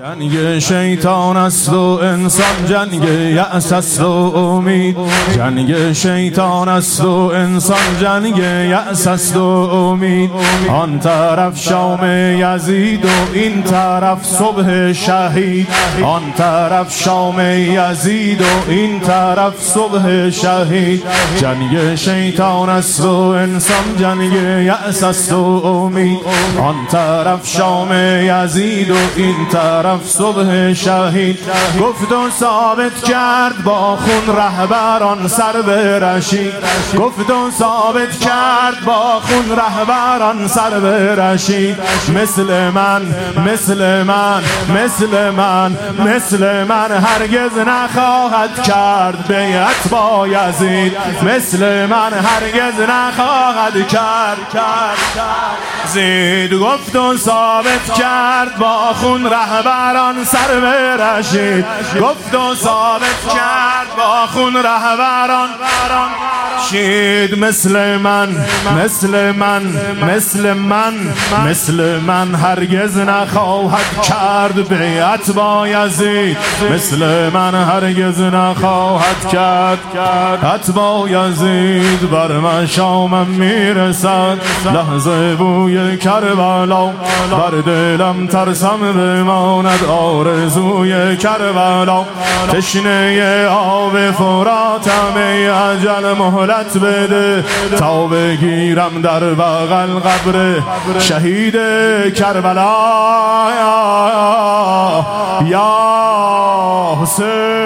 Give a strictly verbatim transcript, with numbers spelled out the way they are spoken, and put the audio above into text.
جنگ شیطان است و انسان، جنگ یأس است و امید. جنگ شیطان است و انسان، جنگ یأس است و امید. آن طرف شام یزید و این طرف صبح شهید. آن طرف شام یزید و این طرف صبح شهید. جنگ شیطان است و انسان، جنگ یأس است و امید. آن طرف شام یزید و این طرف صبح شهید. گفت و ثابت کرد با خون رهبران سر به رشید. گفت و ثابت کرد با خون رهبران سر به رشید. مثل من مثل من مثل من مثل من هرگز نخواهد کرد بیعت با یزید. مثل من هرگز نخواهد کرد کرد زید. گفت و ثابت کرد با خون رهبران سر به رشید. گفت و ثابت کرد با خون رهبران شید. مثل من مثل من مثل من مثل من هرگز نخواهد کرد بیعت با یزید. مثل من هرگز نخواهد کرد بیعت با یزید. بر مشامم میرسد لحظه بوی کربلا، بر دلم ترسم بماند آرزوی کربلا. تشنه آب فراتم ای اجل مهلت بده تا بگیرم در بغل قبر شهید کربلا. یا حسین